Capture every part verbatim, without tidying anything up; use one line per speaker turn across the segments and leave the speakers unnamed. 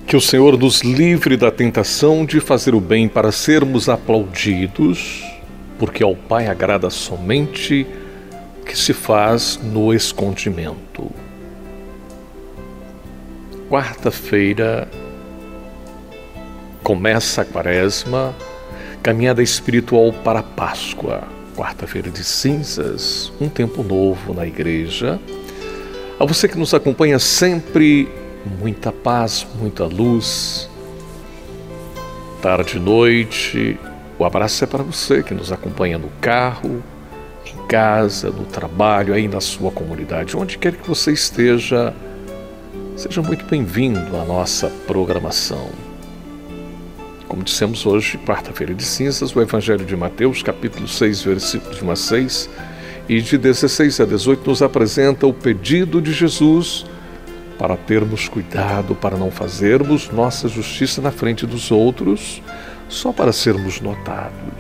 Que o Senhor nos livre da tentação de fazer o bem para sermos aplaudidos, porque ao Pai agrada somente o que se faz no escondimento. Quarta-feira começa a Quaresma, caminhada espiritual para a Páscoa. Quarta-feira de cinzas, um tempo novo na igreja. A você que nos acompanha sempre, muita paz, muita luz. Tarde e noite, o abraço é para você que nos acompanha no carro, em casa, no trabalho, aí na sua comunidade, onde quer que você esteja. Seja muito bem-vindo à nossa programação. Como dissemos hoje, quarta-feira de cinzas, o Evangelho de Mateus, capítulo seis, versículos de um a seis e de dezesseis a dezoito, nos apresenta o pedido de Jesus para termos cuidado, para não fazermos nossa justiça na frente dos outros, só para sermos notados.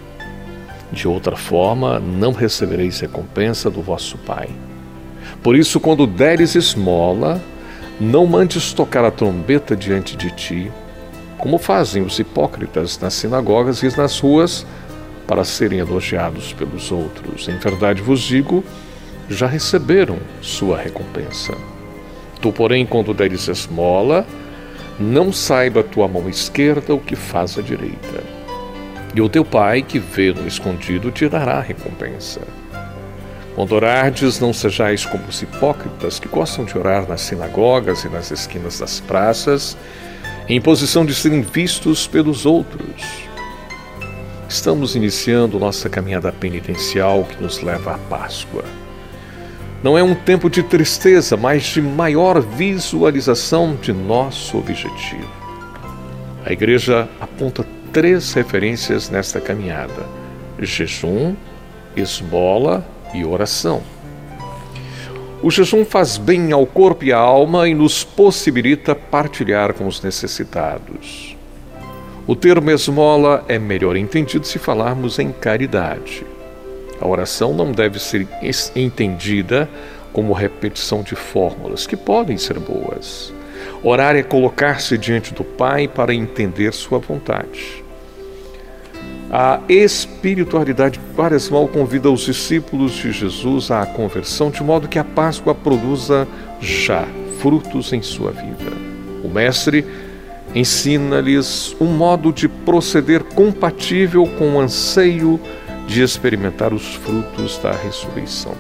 De outra forma, não recebereis recompensa do vosso Pai. Por isso, quando deres esmola, não mandes tocar a trombeta diante de ti, como fazem os hipócritas nas sinagogas e nas ruas, para serem elogiados pelos outros. Em verdade vos digo, já receberam sua recompensa. Tu, porém, quando deres esmola, não saiba a tua mão esquerda o que faz a direita. E o teu Pai, que vê no escondido, te dará a recompensa. Quando orardes, não sejais como os hipócritas que gostam de orar nas sinagogas e nas esquinas das praças, em posição de serem vistos pelos outros. Estamos iniciando nossa caminhada penitencial que nos leva à Páscoa. Não é um tempo de tristeza, mas de maior visualização de nosso objetivo. A Igreja aponta três referências nesta caminhada: jejum, esmola e oração. O jejum faz bem ao corpo e à alma e nos possibilita partilhar com os necessitados. O termo esmola é melhor entendido se falarmos em caridade. A oração não deve ser entendida como repetição de fórmulas, que podem ser boas. Orar é colocar-se diante do Pai para entender sua vontade. A espiritualidade quaresmal convida os discípulos de Jesus à conversão, de modo que a Páscoa produza já frutos em sua vida. O Mestre ensina-lhes um modo de proceder compatível com o anseio de experimentar os frutos da ressurreição.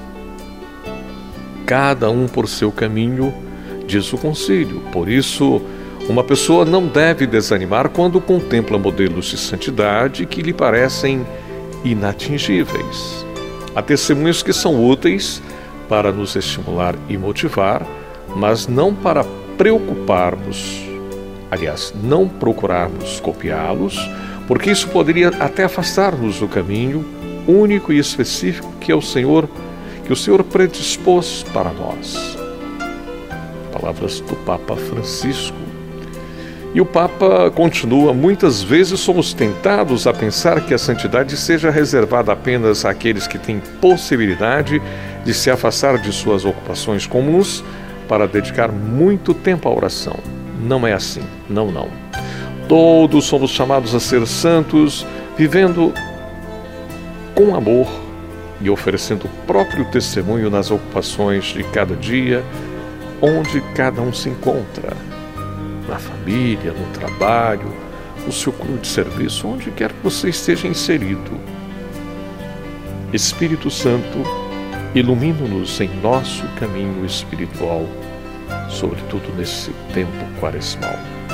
Cada um por seu caminho, diz o concílio. Por isso, uma pessoa não deve desanimar quando contempla modelos de santidade que lhe parecem inatingíveis. Há testemunhos que são úteis para nos estimular e motivar, mas não para preocuparmos, aliás, não procurarmos copiá-los, porque isso poderia até afastar-nos do caminho único e específico que é o Senhor, que o Senhor predispôs para nós. Palavras do Papa Francisco. E o Papa continua: muitas vezes somos tentados a pensar que a santidade seja reservada apenas àqueles que têm possibilidade de se afastar de suas ocupações comuns para dedicar muito tempo à oração. Não é assim, não, não. Todos somos chamados a ser santos, vivendo com amor e oferecendo o próprio testemunho nas ocupações de cada dia, onde cada um se encontra. Na família, no trabalho, no seu clube de serviço, onde quer que você esteja inserido. Espírito Santo, ilumina-nos em nosso caminho espiritual, sobretudo nesse tempo quaresmal.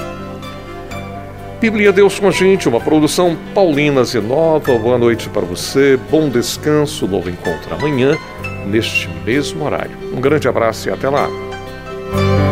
Bíblia Deus com a gente, uma produção Paulinas e Nova. Boa noite para você, bom descanso, novo encontro amanhã, neste mesmo horário. Um grande abraço e até lá.